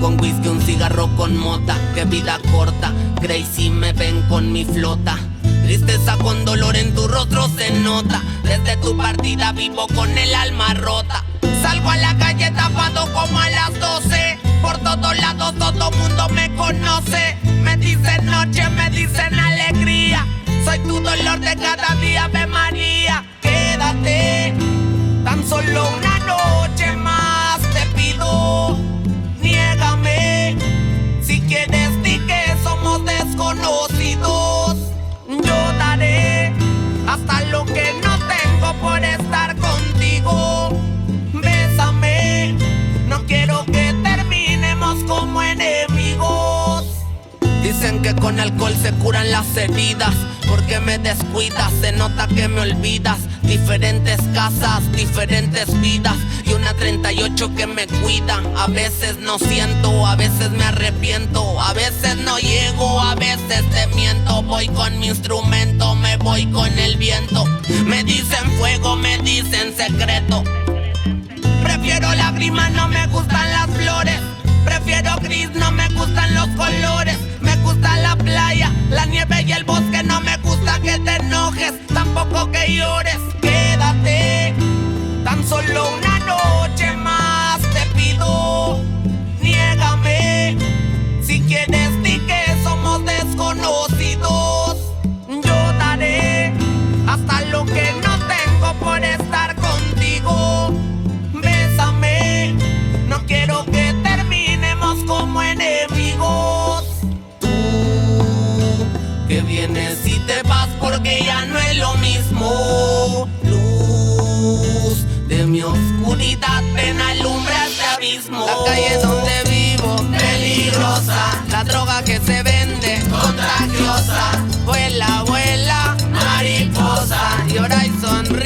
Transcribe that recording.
con whisky, un cigarro con mota. Qué vida corta, Crazy me ven con mi flota. Tristeza con dolor en tu rostro se nota. Desde tu partida vivo con el alma rota. Salgo a la calle tapado como a las 12. Por todos lados todo mundo me conoce. Me dicen noche, me dicen alegría. Soy tu dolor de cada día, Ave María. Quédate, tan solo una noche más te pido. Niégame, si quieres di que somos desconocidos. Yo daré hasta lo que no tengo por estar contigo. Bésame, no quiero que terminemos como enemigos. Dicen que con alcohol se curan las heridas. Porque me descuidas, se nota que me olvidas. Diferentes casas, diferentes vidas y una 38 que me cuida. A veces no siento, a veces me arrepiento. A veces no llego, a veces te miento. Voy con mi instrumento, me voy con el viento. Me dicen fuego, me dicen secreto. Prefiero lágrimas, no me gustan las flores. Prefiero gris, no me gustan los colores. Me gusta la playa, la nieve y el bosque. No me gusta que te enojes, tampoco que llores. Quédate, tan solo una noche más te pido. Niégame, si quieres di que somos desconocidos. Yo daré hasta lo que no tengo por estar contigo. Bésame, no quiero que terminemos como enemigos. Tú que vienes y te vas porque ya no es lo mismo. Luz de mi oscuridad, ven alumbra este abismo. La calle donde vivo, peligrosa. La droga que se vende, contagiosa. Vuela, vuela, mariposa. Llora y sonríe.